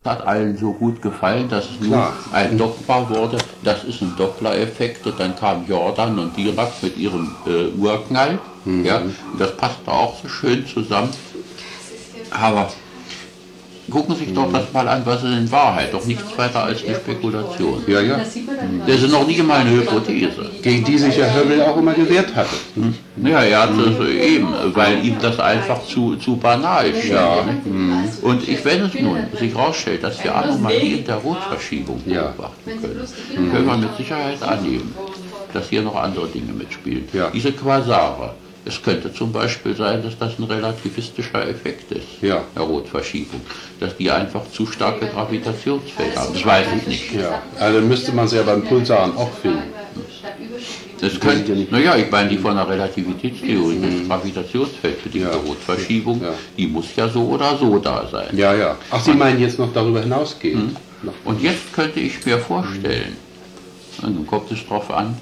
Hat allen so gut gefallen, dass es nun ein Doppler wurde. Das ist ein Doppler-Effekt. Und dann kam Jordan und Dirac mit ihrem Urknall. Ja, das passte auch so schön zusammen. Aber gucken Sie sich doch das mal an, was ist in Wahrheit. Doch nichts weiter als eine Spekulation. Ja, ja. Das ist noch nicht mal eine Hypothese. Gegen die sich ja Hubble auch immer gewehrt hatte. Ja, er hat es eben, weil ihm das einfach zu banal schien. Ja. Und wenn es nun sich herausstellt, dass wir Anomalien der Rotverschiebung beobachten können, können wir mit Sicherheit annehmen, dass hier noch andere Dinge mitspielen. Ja. Diese Quasare. Es könnte zum Beispiel sein, dass das ein relativistischer Effekt ist, der Rotverschiebung, dass die einfach zu starke Gravitationsfelder haben. Das weiß ich nicht. Ja. Also dann müsste man sie ja beim Pulsaren auch finden. Das könnte, naja, ich meine, die von der Relativitätstheorie, das Gravitationsfeld für die Rotverschiebung, die muss ja so oder so da sein. Ja, ja. Ach, Sie meinen jetzt noch darüber hinausgehen? Und jetzt könnte ich mir vorstellen, dann kommt es drauf an,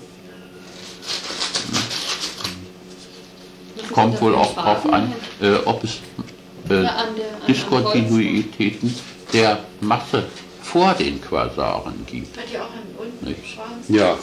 kommt wohl auch darauf an, ob es Diskontinuitäten der Masse vor den Quasaren gibt. Nicht? Ja.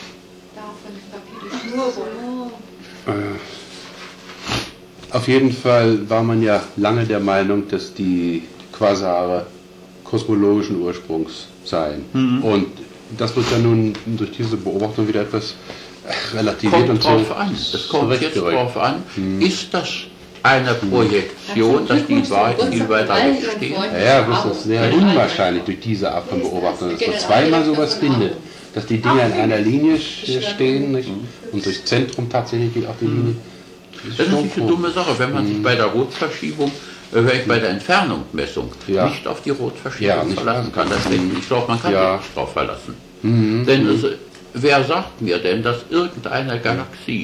Auf jeden Fall war man ja lange der Meinung, dass die Quasare kosmologischen Ursprungs seien. Und das wird ja nun durch diese Beobachtung wieder etwas relativiert und so. Es kommt jetzt darauf an, ist das eine Projektion, dass die in Wahrheit viel weiter wegstehen? Ja, das ist sehr unwahrscheinlich durch diese Art von Beobachtung, dass man zweimal sowas findet, dass die Dinger in einer Linie stehen, nicht? Und durchs Zentrum tatsächlich geht auch die Linie. Das ist nicht eine dumme Sache, wenn man sich bei der Rotverschiebung, bei der Entfernungsmessung nicht auf die Rotverschiebung verlassen kann. Ich glaube, man kann sich nicht darauf verlassen. Denn wer sagt mir denn, dass irgendeine Galaxie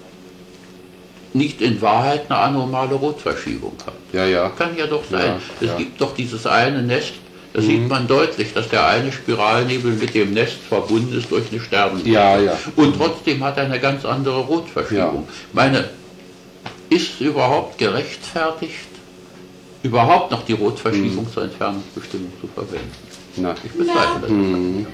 nicht in Wahrheit eine anomale Rotverschiebung hat? Kann ja doch sein. Es gibt doch dieses eine Nest, da sieht man deutlich, dass der eine Spiralnebel mit dem Nest verbunden ist durch eine Sternenbildung. Und trotzdem hat er eine ganz andere Rotverschiebung. Meine, ist es überhaupt gerechtfertigt, überhaupt noch die Rotverschiebung zur Entfernungsbestimmung zu verwenden? Ich bezweifle das einigermaßen.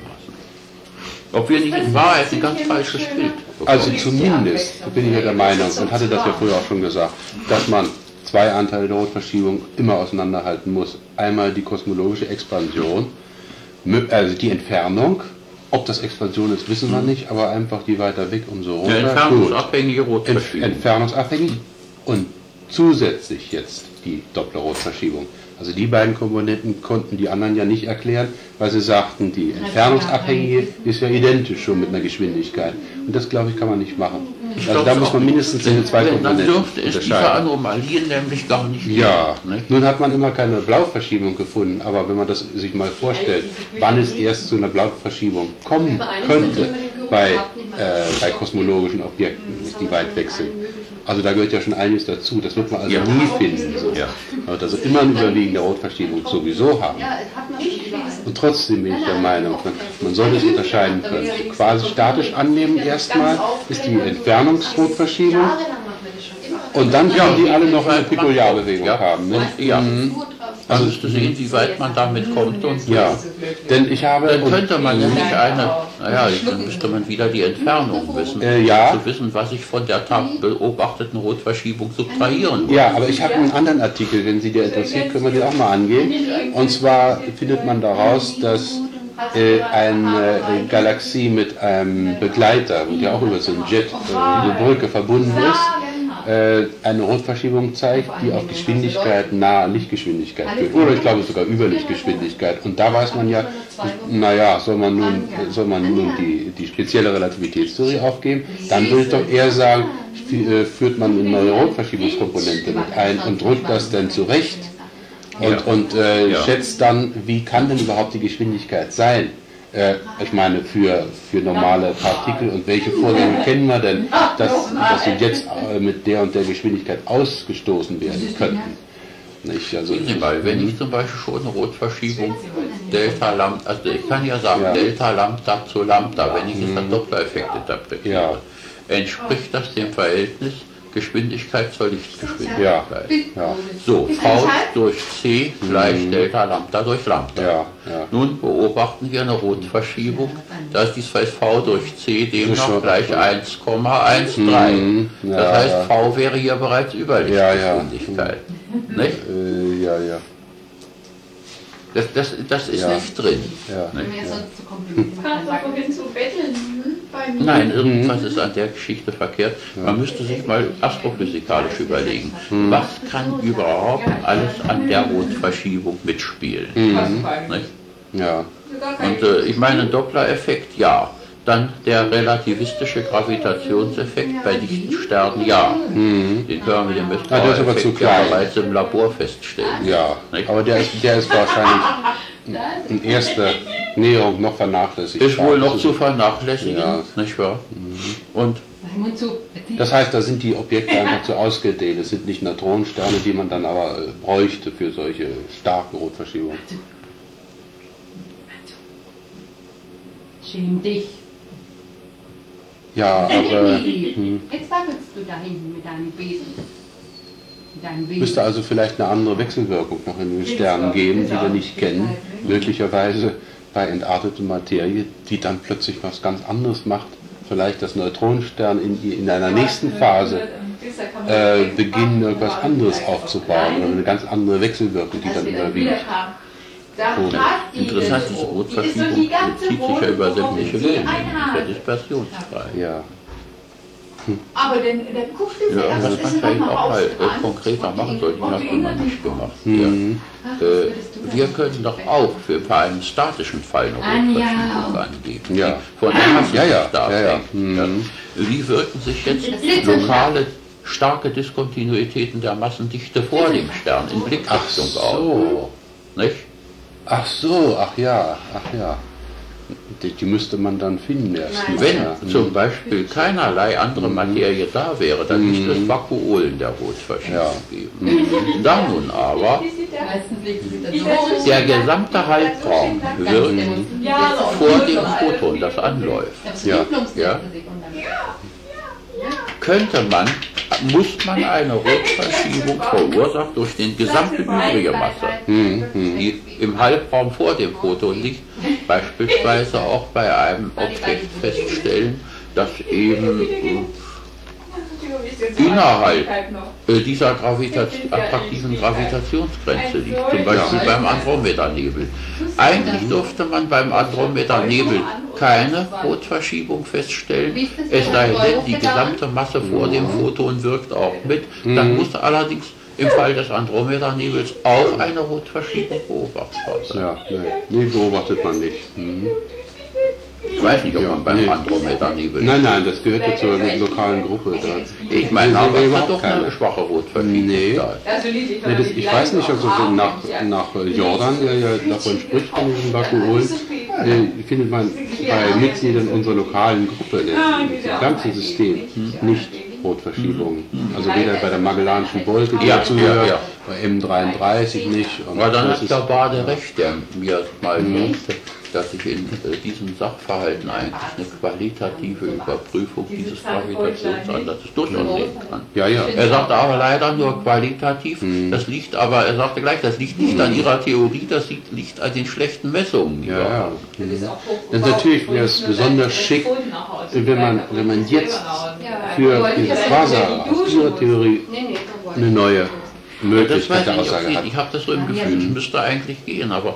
Ob wir nicht in Wahrheit ein ganz falsches Bild bekommen. Also zumindest bin ich ja der Meinung, und hatte das ja früher auch schon gesagt, dass man zwei Anteile der Rotverschiebung immer auseinanderhalten muss. Einmal die kosmologische Expansion, also die Entfernung. Ob das Expansion ist, wissen wir nicht, aber einfach die weiter weg, umso runter. Entfernungsabhängige Rotverschiebung. Entfernungsabhängig und zusätzlich jetzt die Doppler-Rotverschiebung. Also die beiden Komponenten konnten die anderen ja nicht erklären, weil sie sagten, die Entfernungsabhängige ist ja identisch schon mit einer Geschwindigkeit. Und das, glaube ich, kann man nicht machen. Also da muss man mindestens diese zwei Komponenten unterscheiden. Dann dürfte es diese Anomalien nämlich gar nicht geben. Ja, nun hat man immer keine Blauverschiebung gefunden, aber wenn man das sich mal vorstellt, wann es erst zu einer Blauverschiebung kommen könnte bei kosmologischen Objekten, die weit weg sind. Also da gehört ja schon einiges dazu, das wird man also nie finden. So. Aber also immer eine überwiegende Rotverschiebung sowieso haben. Und trotzdem bin ich der Meinung, man sollte es unterscheiden können. Quasi statisch annehmen erstmal ist die Entfernungsrotverschiebung und dann können die alle noch eine Pikularbewegung haben. Ne? Also zu sehen, wie weit man damit kommt. Und denn ich habe... Dann könnte man nämlich dann müsste man wieder die Entfernung wissen, zu wissen, was ich von der beobachteten Rotverschiebung subtrahieren muss. Ja, aber ich habe einen anderen Artikel, wenn Sie dir interessiert, können wir den auch mal angehen. Und zwar findet man daraus, dass eine Galaxie mit einem Begleiter, der auch über so einen Jet, eine Brücke verbunden ist, eine Rotverschiebung zeigt, die auf Geschwindigkeit nahe Lichtgeschwindigkeit führt. Oder ich glaube sogar über Lichtgeschwindigkeit. Und da weiß man ja, naja, soll man nun die spezielle Relativitätstheorie aufgeben, dann würde ich doch eher sagen, führt man eine neue Rotverschiebungskomponente mit ein und drückt das dann zurecht und schätzt dann, wie kann denn überhaupt die Geschwindigkeit sein? Ich meine, für normale Partikel und welche Vorgänge kennen wir denn, dass sie jetzt mit der und der Geschwindigkeit ausgestoßen werden könnten. Nicht? Also, wenn ich zum Beispiel schon eine Rotverschiebung Delta Lambda, also ich kann ja sagen Delta Lambda zu Lambda, wenn ich jetzt einen Doppler-Effekt interpretiere, entspricht das dem Verhältnis Geschwindigkeit zur Lichtgeschwindigkeit. Ja. So, V durch C gleich Delta Lambda durch Lambda. Ja. Nun beobachten wir eine Rotverschiebung. Da ist dies V durch C demnach gleich 1,13. Das heißt, V wäre hier bereits über Lichtgeschwindigkeit. Nicht? Ja. Das ist nicht drin. Kannst du vorhin zu betteln? Nein, irgendwas ist an der Geschichte verkehrt. Man müsste sich mal astrophysikalisch überlegen, was kann überhaupt alles an der Rotverschiebung mitspielen. Nicht? Ja. Und ich meine, Doppler-Effekt, ja. Dann der relativistische Gravitationseffekt bei dichten Sternen, ja. Den können wir mit dem Messbaueffekt bereits im Labor feststellen. Ja, nicht? Aber der ist wahrscheinlich in erster Näherung noch vernachlässigt. Ist wohl noch zu vernachlässigen, nicht wahr? Und das heißt, da sind die Objekte einfach zu ausgedehnt. Es sind nicht Neutronensterne, die man dann aber bräuchte für solche starken Rotverschiebungen. Schäm dich. Ja, aber Jetzt wackelst du da hinten mit deinem Besen. Müsste also vielleicht eine andere Wechselwirkung noch in den Sternen geben, die wir nicht kennen. Möglicherweise bei entarteter Materie, die dann plötzlich was ganz anderes macht. Vielleicht das Neutronenstern in einer nächsten Phase beginnen, etwas anderes aufzubauen oder eine ganz andere Wechselwirkung, die dann überwiegt. Interessant, diese Rotverschiebung zieht sich ja über sämtliche Wellen, der dispersionsfrei. Ja. Aber der Kuchstil Ja, das man vielleicht auch mal konkreter machen sollte, das hat man nicht gemacht. Wir können doch auch für einen statischen Fall eine Rotverschiebung angeben. Ja. Von der Masse Ja. Wie wirken sich jetzt lokale starke Diskontinuitäten der Massendichte vor dem Stern in Blickrichtung aus? Nicht? Ach so, ach ja. Die müsste man dann finden erst. Wenn zum Beispiel keinerlei andere Materie da wäre, dann müsste es Vakuolen der Rotverschiebung geben. Da nun aber der gesamte Halbraum wirkt vor dem Photon, das anläuft. Muss man eine Rotverschiebung verursacht durch den gesamten übrige Masse, die im Halbraum vor dem Photon liegt, beispielsweise auch bei einem Objekt feststellen, das eben innerhalb dieser attraktiven Gravitationsgrenze liegt, zum Beispiel beim Andromeda-Nebel. Eigentlich durfte man beim Andromeda-Nebel keine Rotverschiebung feststellen, es sei denn, die gesamte Masse vor dem Photon wirkt auch mit. Dann muss allerdings im Fall des Andromeda-Nebels auch eine Rotverschiebung beobachtbar sein. Ja, nee, beobachtet man nicht. Ich weiß nicht, ob man beim Andromeda-Nebel... Nein, das gehört ja zur lokalen Gruppe. Ich meine, aber es hat doch eine schwache Rotverschiebung. Ich weiß nicht, also nach Jordan, der ja davon spricht, von diesen Vakuolen, findet man bei Mitgliedern unserer lokalen Gruppe, das ganze System, nicht Rotverschiebungen. Also weder bei der Magellanischen Wolke, die dazu gehört, bei M33 nicht. Aber dann hat der Bade recht, der mir mal sagte, dass ich in diesen Sachverhalten eigentlich eine qualitative Überprüfung dieses Gravitationsansatzes durchaus sehen kann. Er sagte aber leider nur qualitativ, das liegt aber, er sagte gleich, das liegt nicht an ihrer Theorie, das liegt an den schlechten Messungen. Natürlich wäre es besonders schick, wenn man jetzt für dieses Quasar aus ihrer Theorie eine neue Möglichkeit der Aussage hat. Ich habe das so im Gefühl, es müsste eigentlich gehen, aber...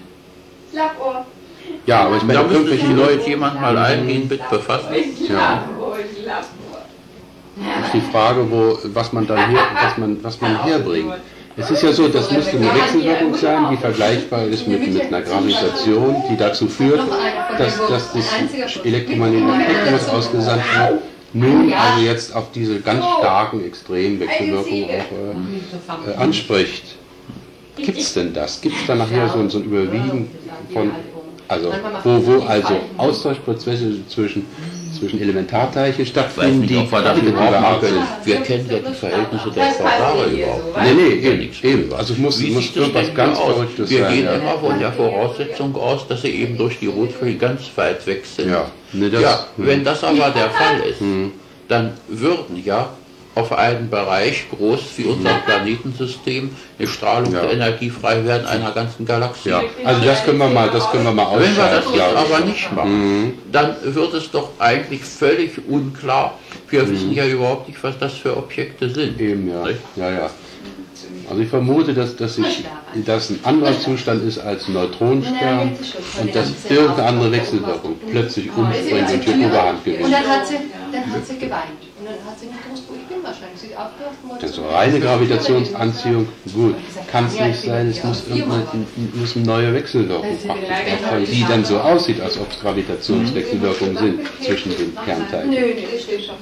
Ja, aber ich meine, da müsste sich jemand mal eingehend mit befassen. Ja. Das ist die Frage, was man herbringt. Es ist ja so, das müsste eine Wechselwirkung sein, die vergleichbar ist mit einer Gravitation, die dazu führt, dass das elektromagnetische Spektrum ausgesandt wird. Nun also jetzt auf diese ganz starken extremen Wechselwirkungen auch anspricht. Gibt es denn das? Gibt es da nachher so ein Überwiegen von, also wo also Austauschprozesse zwischen Elementarteilchen stattfinden, die wir kennen ja die Verhältnisse der Quasare überhaupt. Nee, eben. Also muss irgendwas ganz Verrücktes sein. Wir gehen immer von der Voraussetzung aus, dass sie eben durch die Rotverschiebung ganz weit weg sind. Wenn das aber der Fall ist, dann würden auf einen Bereich groß wie unser Planetensystem eine Strahlung der Energie frei werden einer ganzen Galaxie. Ja. Also das können wir mal ausschalten. Wenn wir das jetzt aber nicht machen, dann wird es doch eigentlich völlig unklar. Wir wissen ja überhaupt nicht, was das für Objekte sind. Eben, ja. Ja. Also ich vermute, dass das ein anderer Zustand ist als ein Neutronenstern und dass irgendeine andere Wechselwirkung plötzlich umspringt und hier Oberhand gewinnt. Und dann hat sie geweint. Und dann hat sie nicht gewusst, wo ich bin wahrscheinlich. Sie ist aufgewacht und wollte Also reine Gravitationsanziehung, gut, kann es nicht sein, es muss eine neue Wechselwirkung praktisch erfolgen, die dann so aussieht, als ob es Gravitationswechselwirkungen sind zwischen den Kernteilen. Nö, das steht schon.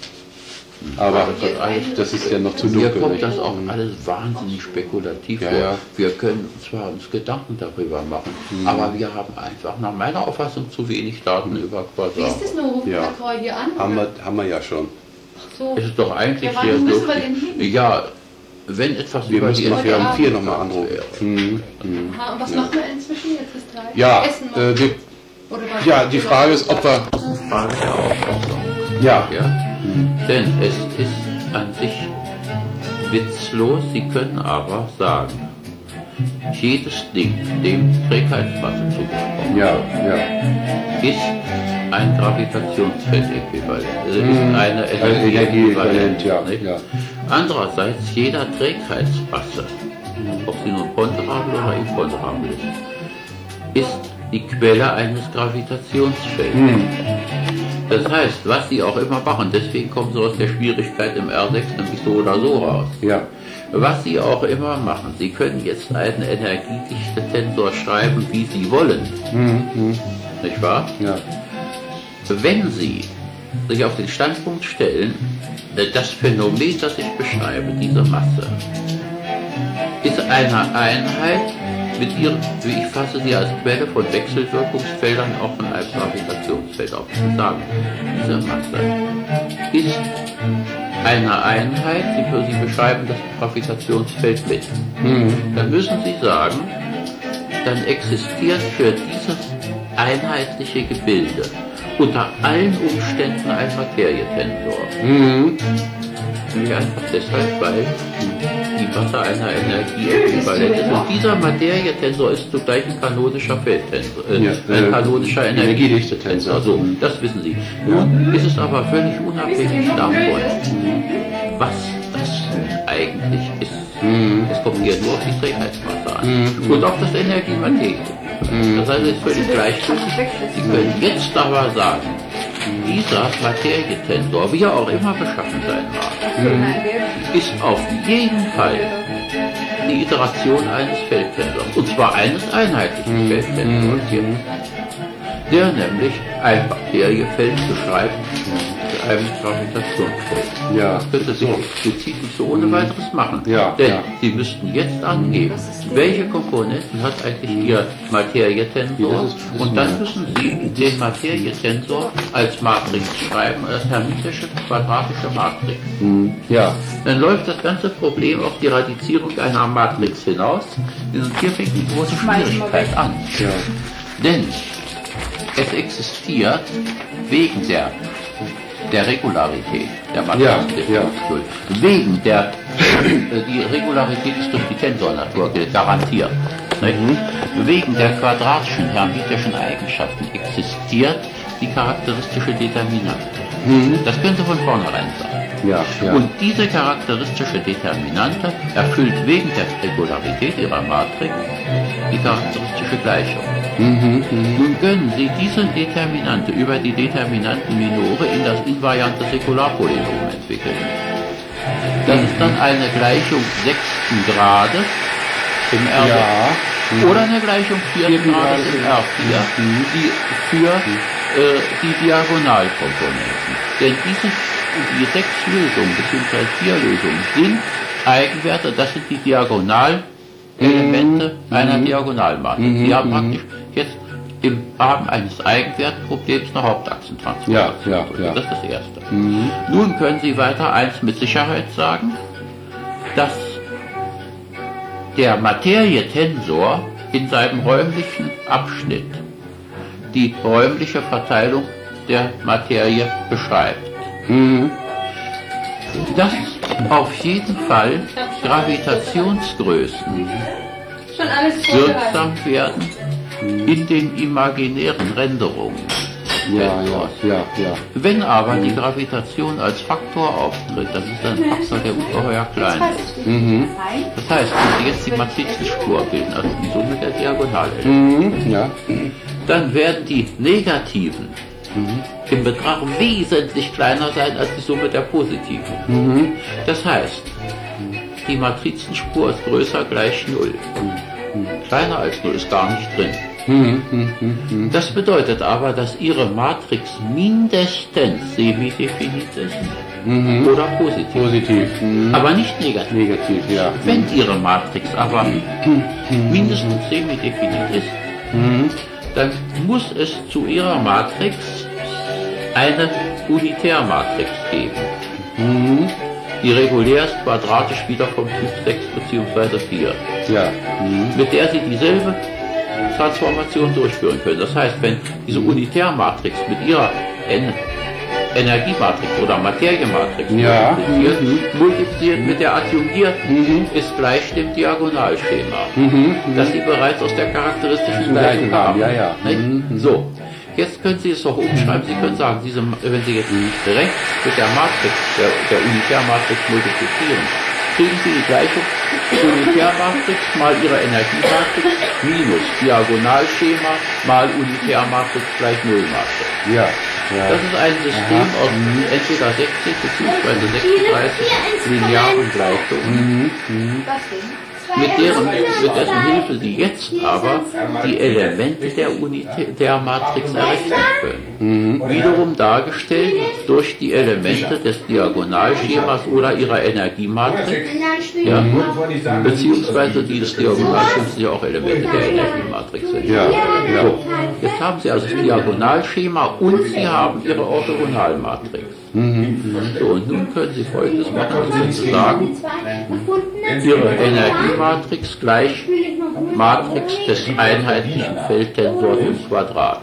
Aber das ist ja noch zu dunkel. Mir kommt das auch alles wahnsinnig spekulativ vor. Ja. Wir können zwar uns Gedanken darüber machen, aber wir haben einfach nach meiner Auffassung zu wenig Daten über Quasar. Wie ist das nur? Ruft Ja. der hier an? Haben wir ja schon. So. Es ist doch eigentlich Ja, sehr wann müssen wir dürftig. denn hin? Ja, wenn etwas Wir über müssen die nachher um 4 nochmal Entfernung anrufen. wäre. Aha, und was machen wir inzwischen? Jetzt ist 3. Ja, Essen noch? Oder was? ja, die Frage ist, ob wir... Frage der Auffassung. Ja, Ja? Denn es ist an sich witzlos, Sie können aber sagen, jedes Ding, dem Trägheitsmasse zugesprochen ja, ist ein Gravitationsfeldäquivalent. Es ist eine Energieäquivalent, ja, nicht? ja. Andererseits, jeder Trägheitsmasse, ob sie nun ponderabel oder imponderabel ist die Quelle eines Gravitationsfeldes. Das heißt, was sie auch immer machen, deswegen kommen sie aus der Schwierigkeit im R6 nämlich so oder so raus. Ja. Was sie auch immer machen, sie können jetzt einen Energiedichte-Tensor schreiben, wie sie wollen. Nicht wahr? Ja. Wenn sie sich auf den Standpunkt stellen, das Phänomen, das ich beschreibe, diese Masse, ist eine Einheit mit ihren, wie ich fasse sie als Quelle von Wechselwirkungsfeldern, auch von einem Gravitationsfeld auf. Ich sagen, diese Masse ist eine Einheit, Sie beschreiben das Gravitationsfeld mit. Dann müssen Sie sagen, dann existiert für dieses einheitliche Gebilde unter allen Umständen ein Materietensor. Nämlich einfach deshalb, weil die Masse einer Energie äquivalent ist. Und dieser Materietensor ist zugleich ein kanonischer Feldtensor, ein kanonischer Energiedichte-Tensor. So, das wissen Sie. Nun ist es aber völlig unabhängig davon, was das eigentlich ist. Es kommt hier nur auf die Trägheitsmasse an und auf das Energiematerial. Das heißt, es ist völlig gleichgültig. Sie können jetzt aber sagen, dieser Materietensor, wie er auch immer beschaffen sein mag, ist auf jeden Fall die Iteration eines Feldtensors, und zwar eines einheitlichen Feldtensors hier, der nämlich ein Materiefeld beschreibt mit einem Gravitationsfeld. Ja. Das könnte sich explizit nicht so ohne weiteres machen. Ja, Denn ja. Sie müssten jetzt angeben, welche Komponenten hat eigentlich Ihr Materietensor, und dann müssen Sie den Materietensor als Matrix schreiben, als hermitische quadratische Matrix. Ja. Dann läuft das ganze Problem auf die Radizierung einer Matrix hinaus, und hier fängt die große Schwierigkeit an. Ja. Denn es existiert wegen der Regularität der Matrix, Ja, ja. wegen der, die Regularität ist durch die Tensornatur garantiert. Nicht? Wegen der quadratischen hermitischen Eigenschaften existiert die charakteristische Determinante. Das können Sie von vornherein sagen. Ja, ja. Und diese charakteristische Determinante erfüllt wegen der Regularität ihrer Matrix die charakteristische Gleichung. Nun können Sie diese Determinante über die Determinanten Minore in das invariante Säkularpolynom entwickeln. Das ist dann eine Gleichung 6. Grades im R6 oder eine Gleichung 4. Grades im R4, die für die Diagonalkomponenten. Denn die 6 Lösungen bzw. 4 Lösungen sind Eigenwerte, das sind die Diagonalelemente einer Diagonalmatrix. Sie haben praktisch jetzt im Rahmen eines Eigenwertproblems eine Hauptachsentransformation. Ja. Das ist das Erste. Nun können Sie weiter eins mit Sicherheit sagen, dass der Materietensor in seinem räumlichen Abschnitt die räumliche Verteilung der Materie beschreibt. dass auf jeden Fall Gravitationsgrößen wirksam werden in den imaginären Renderungen. Wenn aber die Gravitation als Faktor auftritt, das ist ein Faktor, der ungeheuer klein ist. Das heißt, wenn Sie jetzt die Matrizenspur bilden, also die Summe der Diagonalelemente, dann werden die negativen im Betrag wesentlich kleiner sein als die Summe der positiven. Das heißt, die Matrizenspur ist größer gleich 0. Kleiner als 0 ist gar nicht drin. Das bedeutet aber, dass Ihre Matrix mindestens semidefinit ist oder positiv. Aber nicht negativ. Wenn Ihre Matrix aber mindestens semidefinit ist, dann muss es zu Ihrer Matrix eine Unitärmatrix geben. Die regulär ist quadratisch wieder vom Typ 6 bzw. 4. Mit der Sie dieselbe Transformation durchführen können. Das heißt, wenn diese Unitärmatrix mit ihrer Energiematrix oder Materiematrix multipliziert mit der adjungierten, ist gleich dem Diagonalschema, das Sie bereits aus der charakteristischen Gleichung haben. So, jetzt können Sie es doch umschreiben. Sie können sagen, wenn Sie jetzt rechts mit der Matrix, der Unitärmatrix multiplizieren, kriegen Sie die Gleichung Unitärmatrix mal Ihre Energiematrix minus Diagonalschema mal Unitärmatrix gleich Nullmatrix. Das ist ein System aus entweder 60 bzw. 36 linearen Gleichungen, mit dessen Hilfe Sie jetzt aber die Elemente der Matrix errechnen können. Wiederum dargestellt durch die Elemente des Diagonalschemas oder ihrer Energiematrix, beziehungsweise die des Diagonalschemas sind ja auch Elemente der Energiematrix. So, jetzt haben Sie also das Diagonalschema und Sie haben Ihre Orthogonalmatrix. So, und nun können Sie Folgendes machen, Sie können sagen, Ihre Energiematrix gleich Matrix des einheitlichen Feldtensors im Quadrat.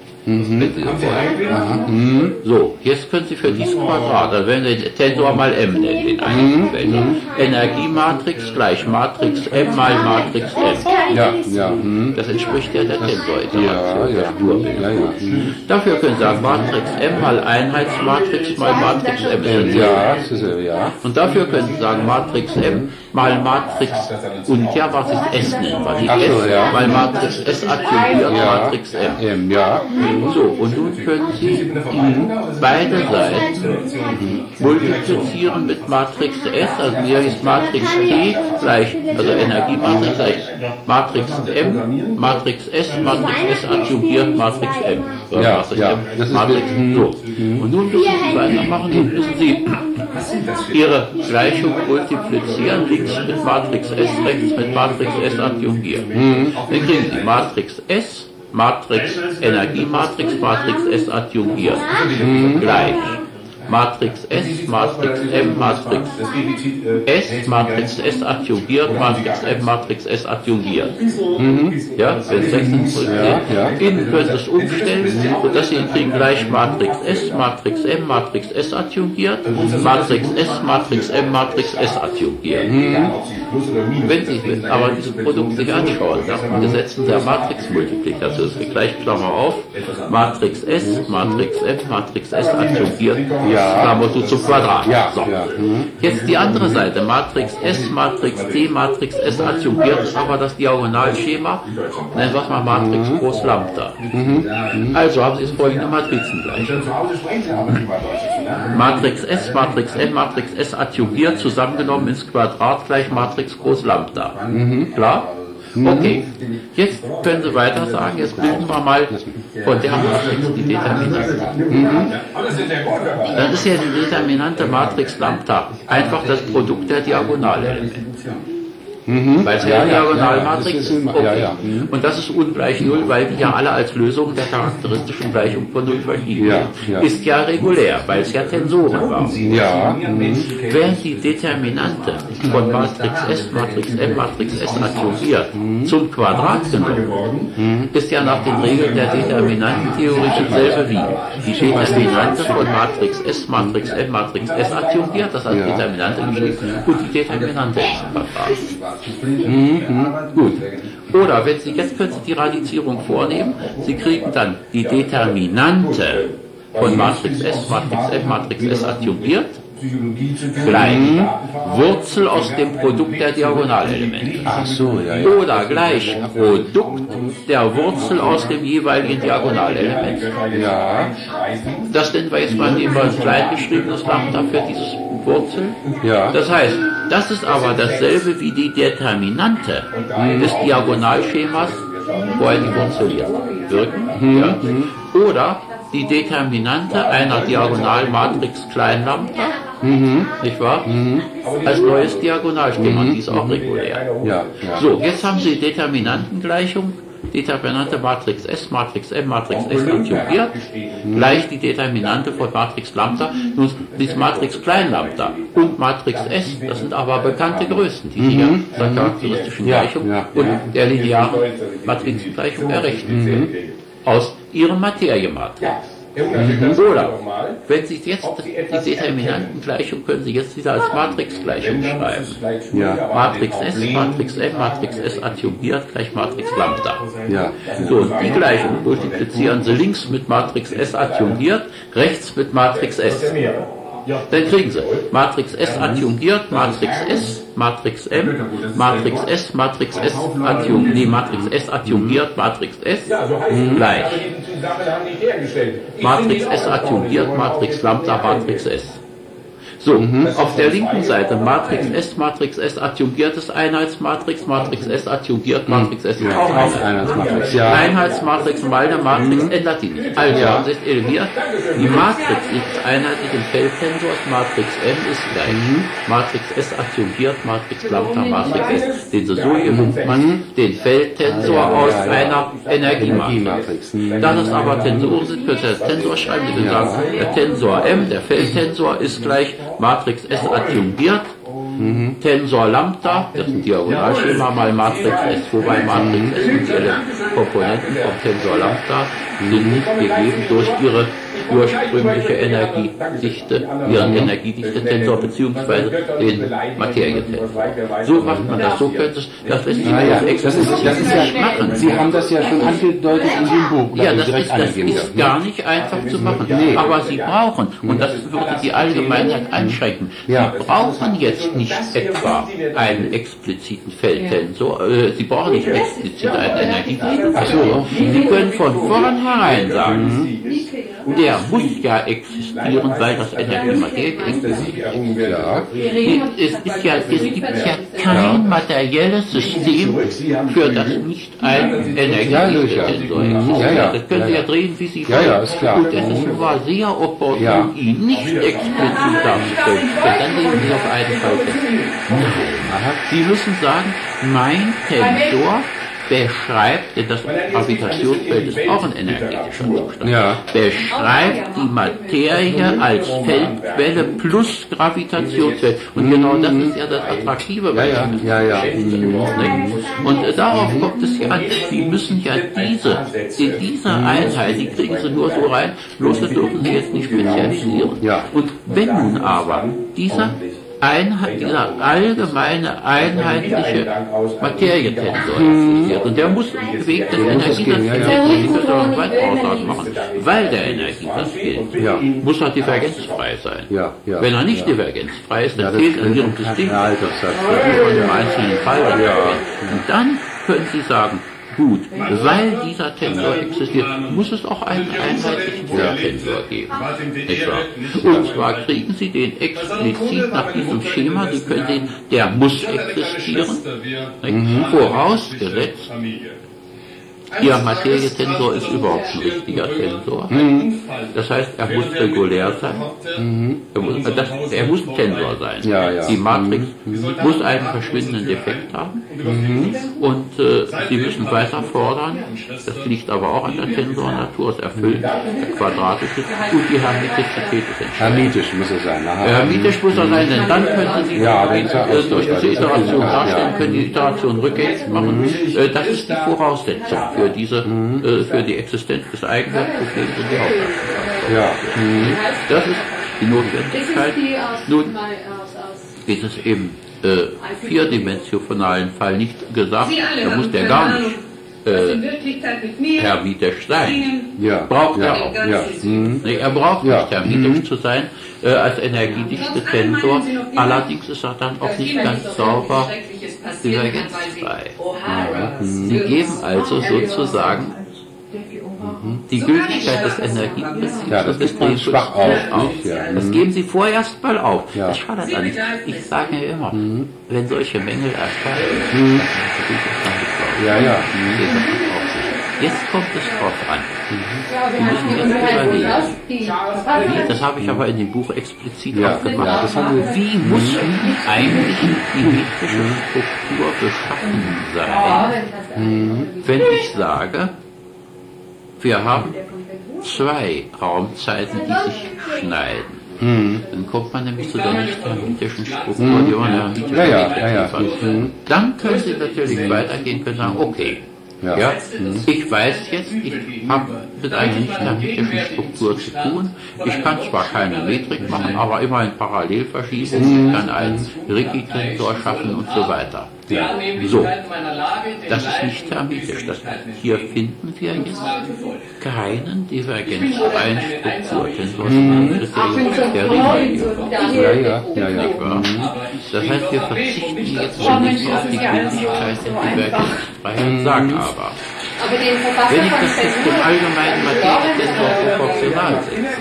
So, jetzt können Sie für dieses Quadrat, also wenn Sie den Tensor mal M nennen, den einheitlichen Feldtensor, Energiematrix gleich Matrix M mal Matrix M. Das entspricht ja der Tensorinteraktion, der Spurbild. Dafür können Sie sagen, Matrix M mal Einheitsmatrix mal Matrix M. Und dafür können Sie sagen, Matrix M mal Matrix Unitärmatrix S nennen wir die S mal Matrix S adjungiert Matrix M. So, und nun können Sie beide Seiten multiplizieren mit Matrix S, also hier ist Matrix T gleich, also Energiematrix gleich Matrix M, Matrix S adjungiert Matrix M. Matrix so. Und nun müssen Sie weitermachen, nun müssen Sie Ihre Gleichung multiplizieren, links mit Matrix S, rechts mit Matrix S adjungiert. Dann kriegen Sie Matrix S, Matrix Energiematrix, Matrix S adjungiert. Gleich. Matrix S, Matrix M, Matrix S, Matrix S adjungiert, Matrix M, Matrix S adjungiert. Ja, wenn es 16 zurückgeht. Innen können Sie es umstellen, sodass Sie kriegen gleich Matrix S, Matrix M, Matrix S adjungiert, Matrix S, Matrix M, Matrix S adjungiert. Wenn Sie aber dieses Produkt sich anschauen, nach den Gesetzen der Matrixmultiplikation, ist gleich Klammer auf, Matrix S, Matrix M, Matrix S adjungiert, Klammer zu zum Quadrat. So. Jetzt die andere Seite, Matrix S, Matrix T, Matrix S adjungiert, ist aber das Diagonalschema, nennen wir es mal Matrix groß Lambda. Also haben Sie das folgende Matrizengleichung. Matrix S, Matrix M, Matrix S adjungiert, zusammengenommen ins Quadrat gleich Matrix groß Lambda. Klar? Okay, jetzt können Sie weiter sagen, jetzt bilden wir mal von der Matrix die Determinante. Dann ist ja die determinante Matrix Lambda einfach das Produkt der Diagonalelemente. Weil es ja eine Diagonalmatrix ist. Okay. Und das ist ungleich 0, weil die ja alle als Lösung der charakteristischen Gleichung von 0 verschieden sind. Ist ja regulär, weil es ja Tensoren waren. Während die Determinante von Matrix S, Matrix M, Matrix S adjungiert zum Quadrat genommen, ist ja nach den Regeln der Determinantentheorie dasselbe wie die Determinante von Matrix S, Matrix M, Matrix S adjungiert, das als Determinante geschrieben, und die Determinante ist im Quadrat. Gut. Oder wenn Sie, jetzt können Sie die Radizierung vornehmen, Sie kriegen dann die Determinante von Matrix S, Matrix M, Matrix S adjungiert, gleich Wurzel aus dem Produkt der Diagonalelemente. Oder gleich Produkt der Wurzel aus dem jeweiligen Diagonalelement. Das nennen wir jetzt mal nehmen wir ein kleingeschriebenes Lambda für dieses Wurzel. Das heißt, das ist aber dasselbe wie die Determinante des Diagonalschemas, wo er die Wurzel wirken. Oder die Determinante einer Diagonalmatrix klein Lambda, nicht wahr? Als neues Diagonalschema, die ist auch regulär. So, jetzt haben Sie Determinantengleichung, Determinante Matrix S, Matrix M, Matrix S adjungiert, gleich die Determinante von Matrix Lambda, nun ist Matrix klein Lambda und Matrix S, das sind aber bekannte Größen, die Sie ja der charakteristischen Gleichung und der linearen Matrixengleichung errechnen, aus Ihrem Materiematrix. Oder, wenn Sie jetzt die Determinantengleichung können Sie jetzt wieder als Matrixgleichung schreiben. Matrix S, Matrix M, Matrix S adjungiert gleich Matrix Lambda. So, und die Gleichung multiplizieren Sie links mit Matrix S adjungiert, rechts mit Matrix S. Dann kriegen Sie Matrix S adjungiert, Matrix S, Matrix M, Matrix S, Matrix S adjungiert, Matrix S adjungiert, Matrix S gleich Matrix S adjungiert, Matrix Lambda, Matrix S. So, auf der linken Seite Matrix S adjungiertes Einheitsmatrix, Matrix S adjungiert, Matrix S auch Einheitsmatrix. Einheitsmatrix mal der Matrix ändert die nicht. Also, das ist eliminiert. Die Matrix ist einheitlich im Feldtensor, Matrix M ist gleich Matrix S adjungiert, Matrix Lambda, Matrix S. Den so ruft man den Feldtensor aus einer Energiematrix. Da das aber Tensoren sind, könnt ihr das Tensor schreiben, die sagen, der Tensor M, der Feldtensor ist gleich Matrix S adjungiert, Tensor Lambda, das ist ein Diagonalschema, mal Matrix S, wobei Matrix S und ihre Komponenten vom Tensor Lambda sind nicht gegeben durch ihre ursprüngliche Energiedichte, ihren Energiedichte-Tensor beziehungsweise den Materietensor. So macht man das, so könnte es, das lässt sich auf explizit machen. Sie haben das ja schon angedeutet in dem Buch. Ja, das ist gar nicht einfach zu machen, aber Sie brauchen, und das würde die Allgemeinheit einschränken, Sie brauchen jetzt nicht etwa einen expliziten Feldtensor, Sie brauchen nicht explizit einen Energiedichte-Tensor. Sie können von vornherein sagen, der muss ja existieren, weil das Energiematerie existiert. Es gibt ja kein materielles System, für das nicht ein Energietensor existiert. Das können Sie ja drehen, wie Sie wollen. Und es war sehr opportun, ihn nicht explizit darzustellen. Und dann legen Sie auf einen Fall fest. Sie müssen sagen, mein Tensor beschreibt, denn das Gravitationsfeld ist auch ein energetischer Zustand, beschreibt die Materie als Feldquelle plus Gravitationsfeld. Und genau das ist ja das Attraktive bei Und darauf kommt es ja an. Sie müssen ja diese Einheit, die kriegen Sie nur so rein, bloß das dürfen Sie jetzt nicht spezialisieren. Und wenn nun aber dieser allgemeine, einheitliche Materietensor existiert. Und der muss bewegt das Energie, das fehlt, das weitere Aussagen machen. Weil der Energie, das fehlt, muss er divergenzfrei sein. Wenn er nicht divergenzfrei ist, dann fehlt an Ihrem System von dem einzelnen Fall. Und dann können Sie sagen, gut, weil dieser Tensor existiert, muss es auch einen einheitlichen Feldtensor geben. Und zwar kriegen Sie den explizit nach diesem Schema, Sie können sehen, der muss existieren, vorausgesetzt, Ihr Materietensor ist überhaupt ein richtiger Tensor. Das heißt, er muss regulär sein. Er muss ein Tensor sein. Die Matrix muss einen verschwindenden Defekt haben. Und Sie müssen weiter fordern, das liegt aber auch an der Tensornatur, es erfüllt der quadratische und die Hermitizität ist entscheidend. Hermitisch muss er sein. Hermitisch muss er sein, denn dann können Sie durch diese Iteration darstellen, können die Iteration rückgängig machen. Das ist die Voraussetzung für die Existenz des Eigenwertproblems und die Hauptsache. Das ist die Notwendigkeit. Nun ist es im vierdimensionalen Fall nicht gesagt, da muss der gar nicht hermitisch sein. Braucht er auch. Nee, er braucht nicht hermitisch zu sein als energiedichte Tensor. Allerdings ist er dann auch nicht ganz sauber divergenzfrei. Sie geben also sozusagen die Gültigkeit des Energieprinzips und des Drehpuls auf. Das geben Sie vorerst mal auf. Das schadet an nichts. Ich sage ja immer, wenn solche Mängel erscheinen, jetzt kommt es drauf an. Sie müssen jetzt überlegen. Das habe ich aber in dem Buch explizit auch gemacht. Wie muss eigentlich die metrische Struktur beschaffen sein, wenn ich sage, wir haben zwei Raumzeiten, die sich schneiden. Dann kommt man nämlich zu der nicht-hermitischen Struktur, die man hermitisch Dann können Sie natürlich weitergehen, können sagen, okay, ich weiß jetzt, ich habe mit einer nicht-hermitischen Struktur zu tun. Ich kann zwar keine Metrik machen, aber immerhin Parallelverschiebung, ich kann einen Ricci-Tensor schaffen und so weiter. So, das ist nicht hermitisch. Hier finden wir jetzt keinen divergenzfreien Strukturtensor. Der Das heißt, wir verzichten jetzt zunächst auf die Gültigkeit der Divergenzfreiheit, sagen aber, wenn ich das jetzt im allgemeinen Materietensor proportional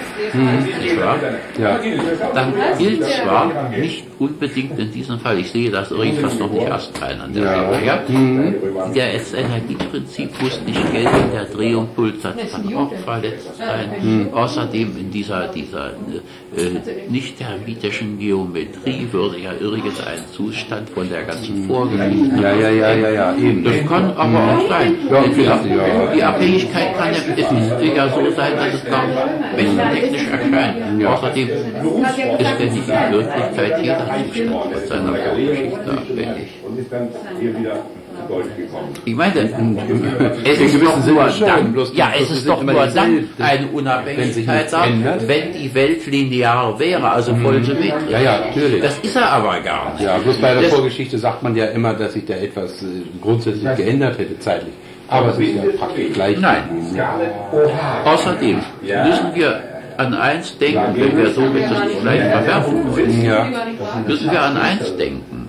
setze, dann gilt zwar nicht unbedingt in diesem Fall, ich sehe das übrigens noch nicht erst rein an der Stelle, das Energieprinzip muss nicht gelten, der Drehimpuls kann auch verletzt sein. Außerdem in dieser nicht hermitischen Geometrie würde ja irgendein Zustand von der ganzen Vorgeschichte eben. Das kann aber auch sein. Die Abhängigkeit kann ja so sein, dass es gar nicht technisch erscheint. Außerdem ist ja nicht in Wirklichkeit jeder Zustand von seiner Vorgeschichte abhängig. Ich meine, es ist doch nur dann eine Unabhängigkeit da, wenn die Welt linear wäre, also voll symmetrisch. Natürlich. Das ist er aber gar nicht. Ja, bloß bei der Vorgeschichte sagt man ja immer, dass sich da etwas grundsätzlich geändert hätte zeitlich. Aber es ist ja praktisch gleich. Nein. Außerdem müssen wir an eins denken, wenn wir somit das gleich verwerfen wollen. Müssen wir an eins denken.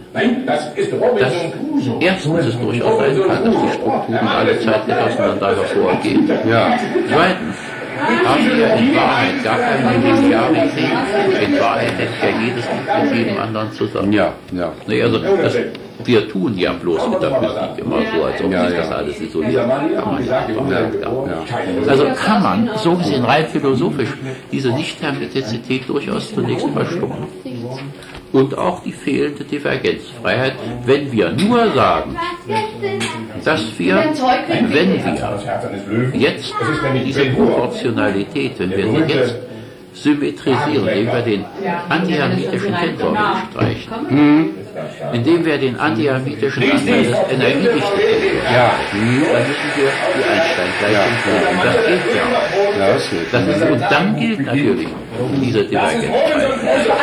Erstens ist durchaus sein kann, dass die Strukturen alle zeitlich auseinander hervorgehen. Zweitens haben wir in Wahrheit gar keine Linearität. In Wahrheit hängt ja jedes mit jedem anderen zusammen. Nee, also wir tun ja bloß mit der Physik immer so, als ob sich das alles isoliert. Also kann man, so gesehen rein philosophisch, diese Nicht-Hermitizität durchaus zunächst mal schlucken. Und auch die fehlende Divergenzfreiheit, wenn wir nur sagen, dass wir, wenn wir jetzt diese Proportionalität, wenn wir sie jetzt symmetrisieren, indem wir den antihermitischen Tensor streichen, indem wir den antihermitischen Anteil des Energiedichten dann müssen wir die Einstein-Gleichung finden. Das gilt ja. Und dann gilt natürlich diese Divergenzfreiheit.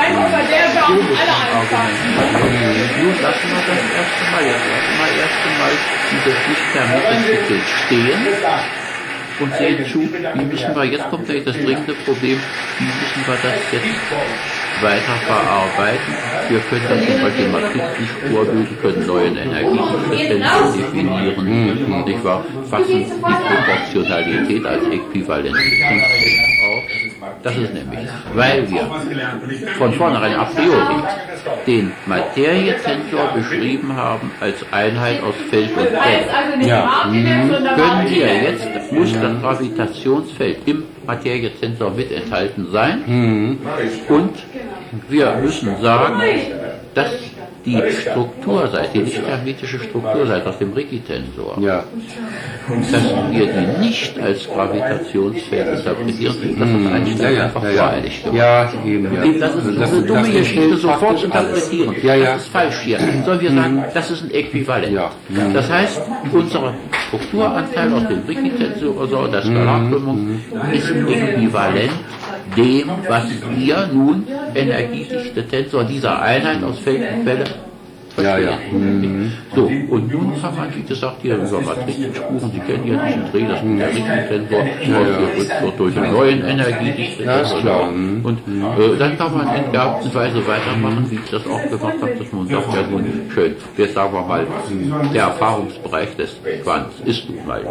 Nun lassen wir das erste Mal, diese Nicht-Hermitizität stehen und sehen zu, wie müssen wir, jetzt kommt das dringende Problem, wie müssen wir das jetzt weiter verarbeiten. Wir können dann zum Beispiel Matrizenspur bilden, können neuen Energieverständnis definieren, nicht wahr? Fassen die Proportionalität als Äquivalenz auf. Das ist nämlich, weil wir von vornherein a priori den Materietensor beschrieben haben als Einheit aus Feld und Quelle. Ja. Können wir jetzt, muss das Gravitationsfeld im Materietensor mit enthalten sein und wir müssen sagen, dass die Strukturseite, die nicht-hermetische Strukturseite aus dem Ricci-Tensor, dass wir die nicht als Gravitationsfeld interpretieren, dass das Einstein einfach voreilig gemacht hat. Das ist eine dumme Geschichte, sofort zu interpretieren. Das ist falsch hier. Sondern wir sagen, das ist ein Äquivalent. Das heißt, unser Strukturanteil aus dem Ricci-Tensor, der Skalarkrümmung, ist äquivalent dem, was wir nun energiedichte Tensor dieser Einheit aus Feld und Quelle verstehen. So, und nun kann man, wie gesagt, hier über Matrixenspuren, Sie kennen ja diesen Dreh, das mit der Ricci-Tensor, wird durch einen neuen energiedichte Tensor. Und dann kann man in der Art und Weise weitermachen, wie ich das auch gemacht habe, dass man sagt, ja nun, schön, jetzt sagen wir mal, der Erfahrungsbereich des Quants ist nun mal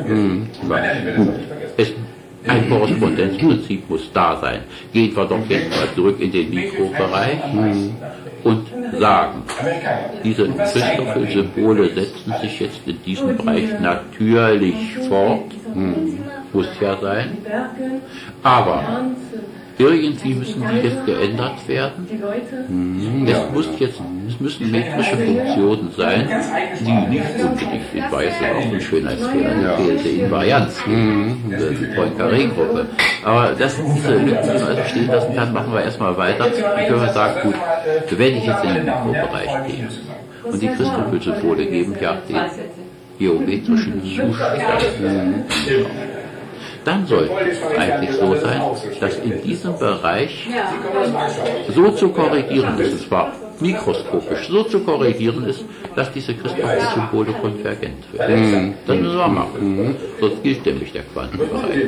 ein Korrespondenzprinzip muss da sein. Gehen wir doch jetzt mal zurück in den Mikrobereich und sagen, diese Christoffel-Symbole setzen sich jetzt in diesem Bereich natürlich fort, muss ja sein, aber irgendwie müssen die jetzt geändert werden. Es müssen metrische Funktionen sein, die nicht unbedingt in Weiß sind, auch eine fehlende Invarianz, die Poincaré-Gruppe. Aber dass diese Lücken also stehen lassen kann, machen wir erstmal weiter. Dann können wir sagen, gut, wenn ich jetzt in den Mikrobereich gehe und die Christoffel-Symbole geben ja den geometrischen Zustand. Dann sollte es eigentlich so sein, dass in diesem Bereich so zu korrigieren ist, und zwar mikroskopisch so zu korrigieren ist, dass diese Christoffel-Symbole konvergent werden. Das müssen wir machen. Sonst gilt nämlich der Quantenbereich.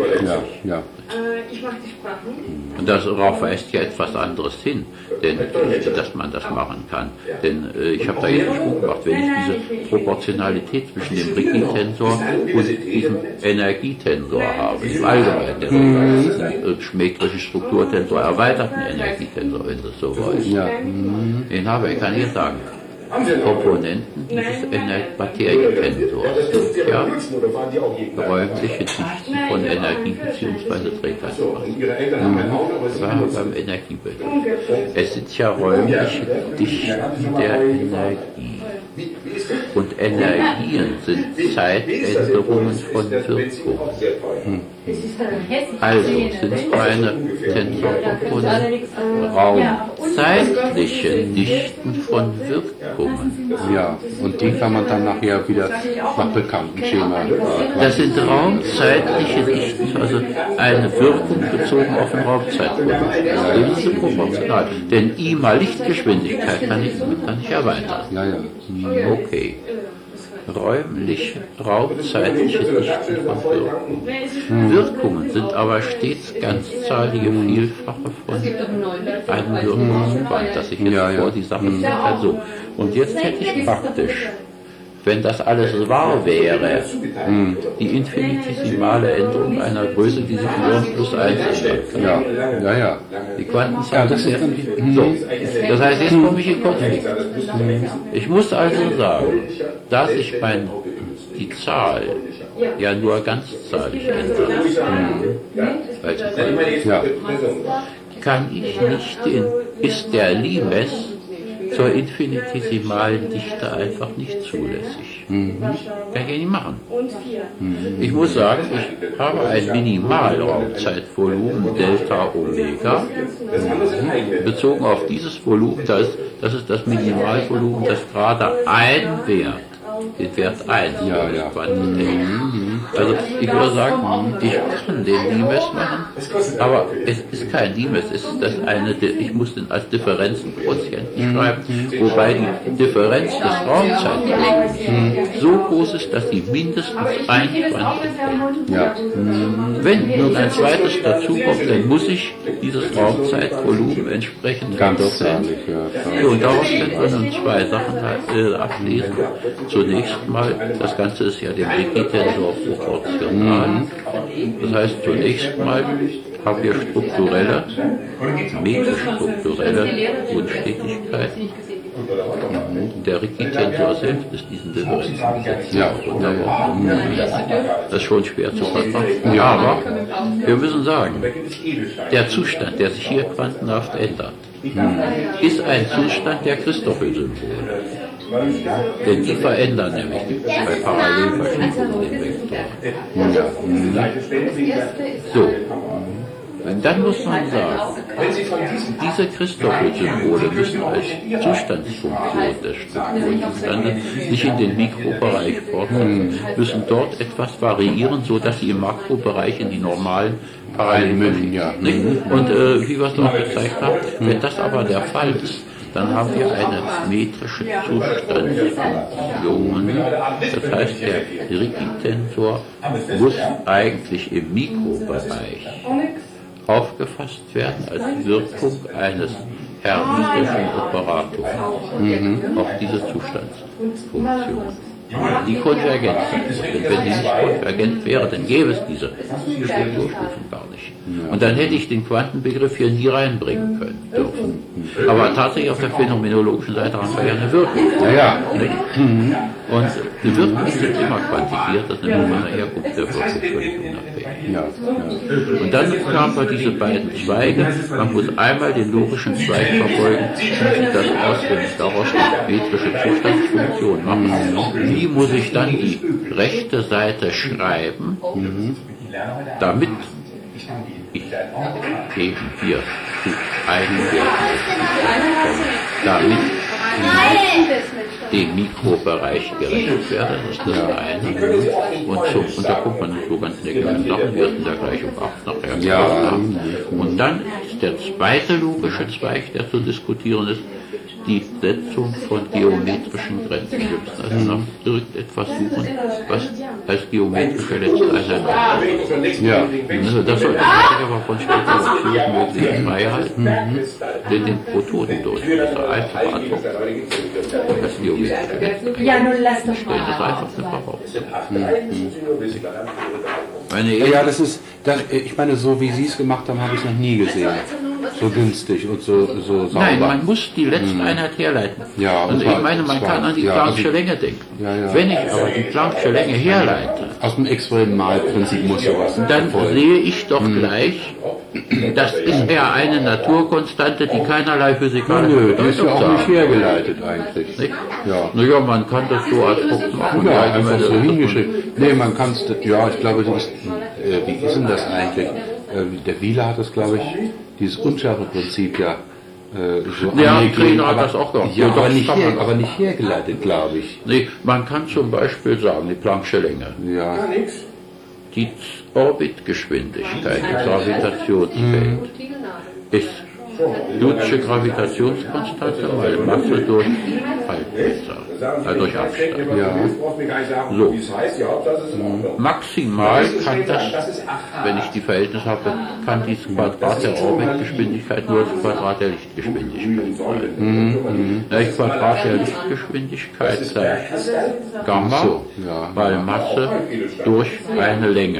Und darauf weist ja etwas anderes hin, denn, dass man das machen kann. Denn ich habe da jetzt nicht gut gemacht, wenn ich diese Proportionalität zwischen dem Ricci-Tensor und diesem Energietensor habe, im Allgemeinen, den metrischen Strukturtensor, erweiterten Energietensor, wenn das so war. Den habe ich, kann ich sagen, Komponenten dieses Materietensors sind ja räumliche Dichten von Energie bzw. Trägheitsmasse. Beim Energiebild. Es sind ja räumliche Dichten der Energie. Und Energien sind Zeitänderungen von Wirkungen. Also sind meine Tensorkomponenten raumzeitliche Dichten von Wirkungen. Ja, und die kann man dann nachher wieder nach bekannten Schema. Das sind raumzeitliche Dichten, also eine Wirkung bezogen auf den Raumzeitgrund. Das ist proportional. Denn I mal Lichtgeschwindigkeit kann ich erweitern. Okay. Raumzeitliche Dichten von Wirkungen. Wirkungen sind aber stets ganzzahlige Vielfache von einem Wirkungsquant, das ich jetzt vor die Sache sage. So. Und jetzt hätte ich praktisch, wenn das alles wahr wäre, die infinitesimale Änderung einer Größe, die sich nur +1 ändert. Die Quantenzahlen sind so. Das heißt, jetzt komme ich in Konflikt. Ich muss also sagen, dass ich die Zahl ja nur ganzzahlig ändern kann ich nicht ist der Limes zur infinitesimalen Dichte einfach nicht zulässig. Kann ich ja nicht machen. Ich muss sagen, ich habe ein Minimalraumzeitvolumen Delta Omega bezogen auf dieses Volumen, das ist das Minimalvolumen, das gerade ein Wert, den Wert 1 Quantität. Also ich würde sagen, ich kann den Limes machen, aber es ist kein Limes, es ist ich muss den als Differenzenquotienten schreiben, wobei die Differenz des Raumzeitvolumens so groß ist, dass sie mindestens ein Quant enthält. Wenn nun ein zweites dazukommt, dann muss ich dieses Raumzeitvolumen entsprechend verdoppeln. Und daraus können wir nun zwei Sachen ablesen. Zunächst mal, das Ganze ist ja dem Ricci-Tensor proportional. Das heißt, zunächst mal haben wir strukturelle, metastrukturelle Unstetigkeit. Der Ricky-Tensor selbst ist diesen Differenzen gesetzt. Ja. Das ist schon schwer zu vertragen. Ja, aber wir müssen sagen, der Zustand, der sich hier quantenhaft ändert, ist ein Zustand der Christoffel-Symbole. Denn die verändern nämlich bei Parallelverschiebungen den Vektor. So. Und dann muss man sagen, diese Christoffel-Symbole müssen als Zustandsfunktion des Strukturzustandes sich in den Mikrobereich fortsetzen, müssen dort etwas variieren, sodass sie im Makrobereich in die normalen Parallelen münden. Und wie wir es noch gezeigt haben, wenn das aber der Fall ist, dann haben wir eine metrische Zustandsfunktion. Das heißt, der Ricky-Tensor muss eigentlich im Mikrobereich aufgefasst werden als Wirkung eines hermitischen Operators auf diese Zustandsfunktion. Die konvergent sind. Wenn die nicht konvergent wäre, dann gäbe es diese Strukturstufen gar nicht. Und dann hätte ich den Quantenbegriff hier nie reinbringen können dürfen. Aber tatsächlich auf der phänomenologischen Seite haben wir ja eine Wirkung. Und die Wirkung ist jetzt immer quantifiziert, das nimmt man nachher guckt, der Wirkung völlig unabhängig. Und dann haben wir diese beiden Zweige. Man muss einmal den logischen Zweig verfolgen, das auswendig daraus die metrische Zustandsfunktion machen. Wie muss ich dann die rechte Seite schreiben, damit ich eben hier zu Eigenwerten komme, damit dem Mikrobereich gerecht werde, das ist das eine. Und da kommt man nicht so ganz negativ Sachen, wir hatten da gleich um 8 nachher. Und dann ist der zweite logische Zweig, der zu diskutieren ist, die Setzung von geometrischen Grenzen. Wir müssen also noch irgendetwas suchen, was als geometrische letzte Einheit das sollte man sich aber von Spekulation möglich frei halten, denn den Protonen durch. Das ist einfach ad hoc. Das geometrische letzte Einheit. Das ist einfach eine Voraussetzung. Ja, das ist, ich meine, so wie Sie es gemacht haben, habe ich es noch nie gesehen. So günstig und so sauber. Nein, man muss die letzte Einheit herleiten. Ja, und ich meine, man kann an die Planck'sche Länge denken. Wenn ich aber die Planck'sche Länge herleite, aus dem Experimentalprinzip muss sowas dann sehe ich doch gleich, das ist ja eine Naturkonstante, die keinerlei physikalische Bedeutung hat. Die ist ja auch nicht hergeleitet eigentlich. Nicht? Naja, man kann das so ad hoc machen. Ja, einfach so hingeschrieben. Nee, man kann es, ja, ich glaube, wie ist denn das eigentlich? Der Wieler hat das, glaube ich, dieses Unschärfeprinzip ja so angegeben. Ja, hat das auch gemacht. Ja, aber nicht hergeleitet, glaube ich. Nee, man kann zum Beispiel sagen, die Planck'sche Länge. Ja. Die Orbitgeschwindigkeit, die Gravitationsfeld, ist Newtonsche Gravitationskonstante mal Masse durch Fallmesser, durch Abstand. So. Maximal kann das, wenn ich die Verhältnisse habe, kann dieses Quadrat der Orbitgeschwindigkeit nur das Quadrat der Lichtgeschwindigkeit sein. Das Quadrat der Lichtgeschwindigkeit gleich Gamma mal Masse durch eine Länge.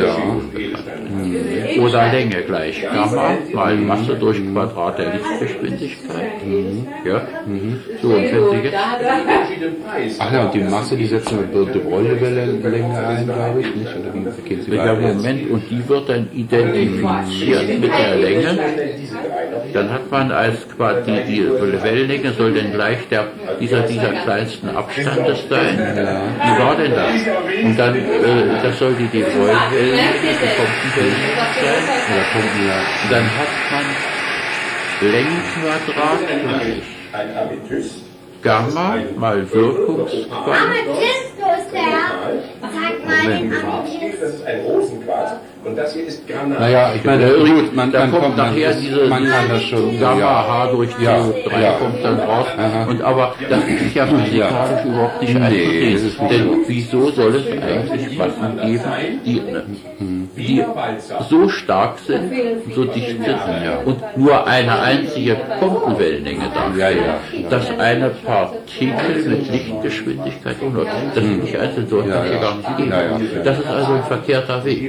Oder Länge gleich Gamma mal Masse durch Quadrat der Lichtgeschwindigkeit. So, und wenn Sie jetzt... Ach ja, und die Masse, die setzen wir de Broglie-Länge ein, glaube ich, nicht? Oder wie gehen Sie weiter? Moment, und die wird dann identifiziert mit der Länge. Dann hat man als die Wellenlänge soll dann gleich dieser kleinsten Abstandes sein. Wie war denn das? Und dann, das soll die Broglie-Wellenlänge, die Compton-Wellenlänge sein. Und dann hat man Längenquadrat gleich Gamma mal Wirkungsquadrat. Amethyst, wo ist der? Sag mal den Amethyst. Das ist ein Rosenquarz. Und das hier ist Gamma. Naja, ich meine, gut, man kommt nachher diese Gamma H durch CO3 kommt dann raus. Und aber das ist ja physikalisch überhaupt nicht einzusehen. Denn wieso soll es eigentlich Massen geben, die die so stark sind, so dicht sind und nur eine einzige Quantenwellenlänge darstellen, dass eine Partikel mit Lichtgeschwindigkeit umläuft. Das sind nicht einzelne Sorten, die hier gar nicht geben. Das ist also ein verkehrter Weg.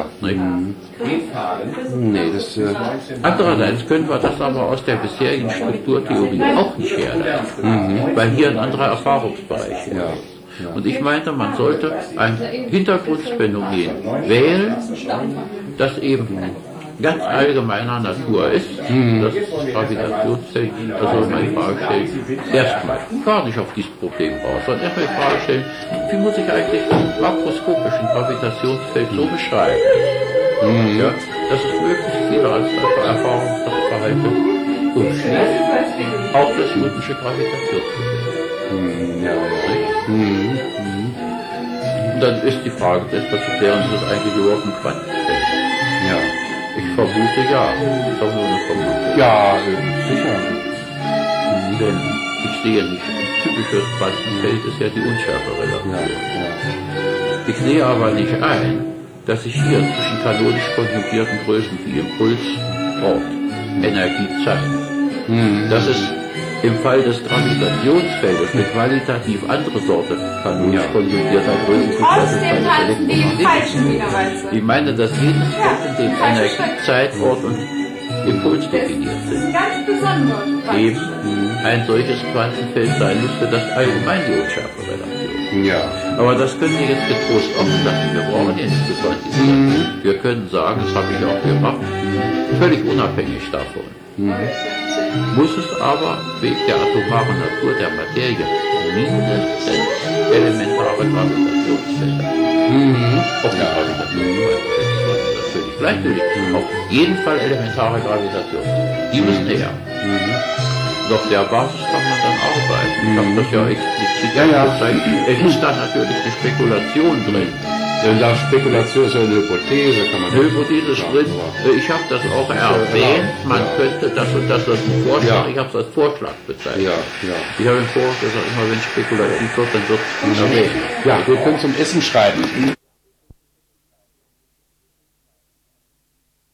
Nee, das, andererseits können wir das aber aus der bisherigen Strukturtheorie auch nicht herleiten, weil hier ein anderer Erfahrungsbereich ist. Und ich meinte, man sollte ein Hintergrundphänomen wählen, das eben ganz allgemeiner Natur ist, das Gravitationsfeld, also meine Frage stellen, erstmal gar nicht auf dieses Problem raus, sondern erstmal die Frage stellen, wie muss ich eigentlich ein makroskopischen Gravitationsfeld so beschreiben, ja, dass es möglichst viele als Erfahrungsverhalten umschließt, auch das Newtonsche Gravitationsfeld. Und dann ist die Frage, erstmal zu klären, ist das eigentlich überhaupt ein Quantenfeld? Ja. Ich vermute ja. Das ist auch nur eine Vermutung. Ja, sicher. Denn ich sehe nicht, ein typisches Quantenfeld ist ja die Unschärferelation. Ich sehe aber nicht ein, dass ich hier zwischen kanonisch konjugierten Größen wie Impuls, Ort, Energie, Zeit, das ist im Fall des Gravitationsfeldes eine qualitativ andere Sorte kanonisch konjugierter Größen. Trotzdem tanzen die falschen wieder, weißt du. Ich meine, dass jedes Feld, in dem Energie, Zeit, Ort und Impuls definiert sind, ganz besonders eben ein solches Quantenfeld sein müsste, das allgemein die Unschärferelation. Ja. Aber das können wir jetzt getrost offen lassen. Wir brauchen ja nicht zu quantifizieren. Wir können sagen, das habe ich auch gemacht, völlig unabhängig davon. Muss es aber wegen der atomaren Natur der Materie mindestens elementare Gravitationsfelder. Auf die Gravitationsfelder natürlich gleichgültig. Auf jeden Fall elementare Gravitation. Die müssen her. Doch der Basis kann man dann arbeiten. Ich habe das ja explizit gezeigt. Es ist da natürlich eine Spekulation drin. Denn da Spekulation ist ja eine Hypothese, kann man eine Hypothese ist drin. Ich habe das auch erwähnt, man könnte das und das als Vorschlag, ich habe es als Vorschlag bezeichnet. Ich habe den Vorschlag gesagt, immer wenn spekulativ wird, dann wird es erwähnt. Ja, wir können zum Essen schreiben.